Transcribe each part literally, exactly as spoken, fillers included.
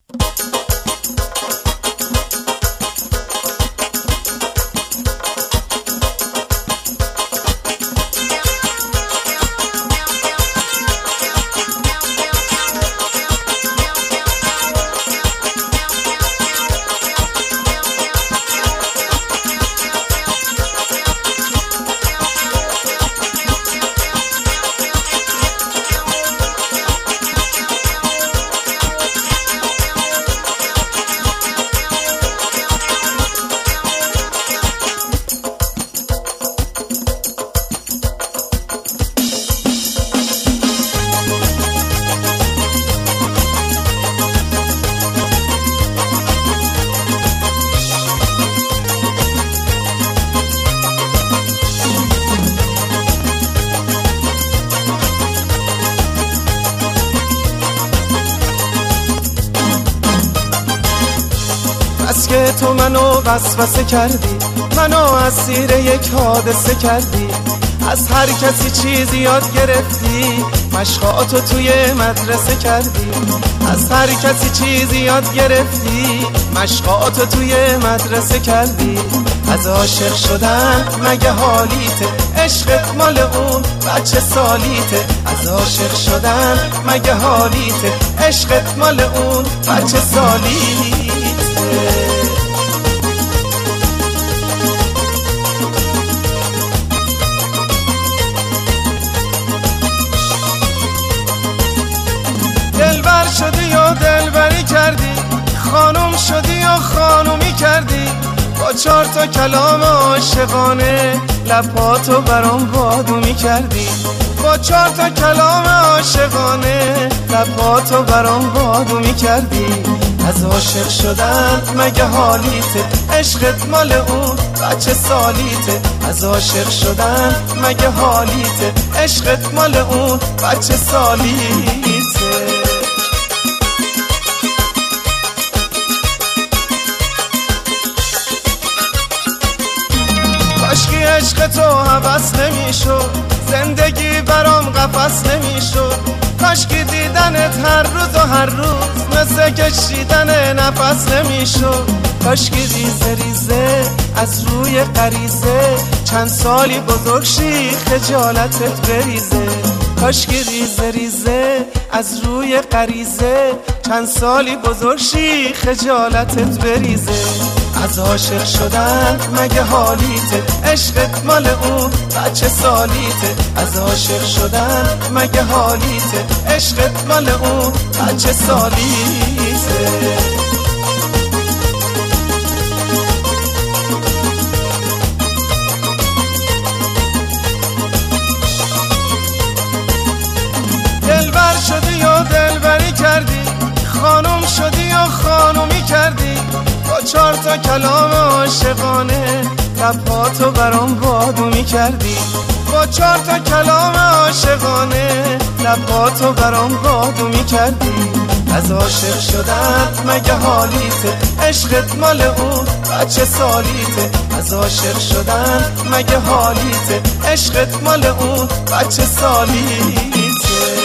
بس که تو منو وسوسه کردی، منو اسیر یک حادثه کردی. از هر کسی چیزی یاد گرفتی، مشقاتو توی مدرسه کردی. از هر کسی چیزی یاد گرفتی، مشقاتو توی مدرسه کردی. از عاشق شدن مگه حالیته، عشقت مال اون بچه سالیته. از عاشق شدن مگه حالیته، عشقت مال اون بچه سالیته. دلبر شدی یا دلبری کردی، خانم شدی یا خانومی کردی. با چهار تا کلام عاشقانه لباتو برام بادومی کردی. با چهار تا کلام عاشقانه لباتو برام بادومی کردی. از عاشق شدن مگه حالیته، عشقت مال اون بچه سالیته. از عاشق شدن مگه حالیته، عشقت مال اون بچه سالیته. کاشکی عشق تو هوس نمیشد، زندگی برام قفس نمیشد. کاشکی دیدنت هر روز و هر روز مثل کشیدن نفس نمیشد. کاشکی ریزه ریزه از روی غریزه چند سالی بزرگ شی خجالتت بریزه. کاشکی ریزه ریزه از روی غریزه چند سالی بزرگ شی خجالتت بریزه. از عاشق شدن مگه حالیته، عشقت مال اون بچه سالیته. از عاشق شدن مگه حالیته، عشقت مال اون بچه سالیته. دلبر شدی یا دلبری کردی، خانم شدی یا خانومی کردی. با چهار تا کلام عاشقانه لباتو برام بادومی کردی. با چهار تا کلام عاشقانه لباتو برام بادومی کردی. از عاشق شدن مگه حالیته، عشقت مال اون بچه سالیته. از عاشق شدن مگه حالیته، عشقت مال اون بچه سالیته.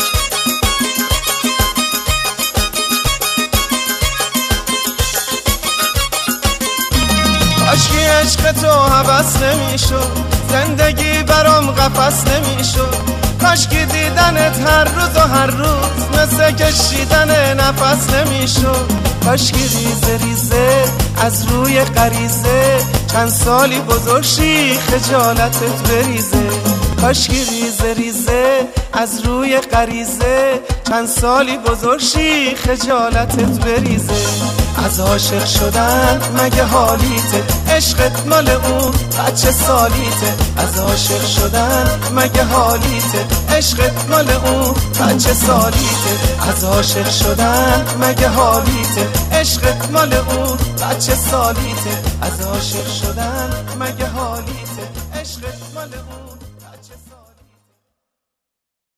کاشکی عشق تو هوس نمیشد، زندگی برام قفس نمیشد. کاشکی دیدنت هر روز و هر روز مثل کشیدن نفس نمیشد. کاشکی ریزه ریزه از روی غریزه چند سالی بزرگ شی خجالتت بریزه. کاشکی ریزه ریزه از روی غریزه چند سالی بزرگ شی خجالتت بریزه. از عاشق شدن مگه حالیته، عشقت مال اون بچه سالیته. از عاشق شدن مگه حالیته، عشقت مال اون بچه سالیته. از عاشق شدن مگه حالیته، عشقت مال اون بچه سالیته. از عاشق شدن مگه حالیته، عشقت مال اون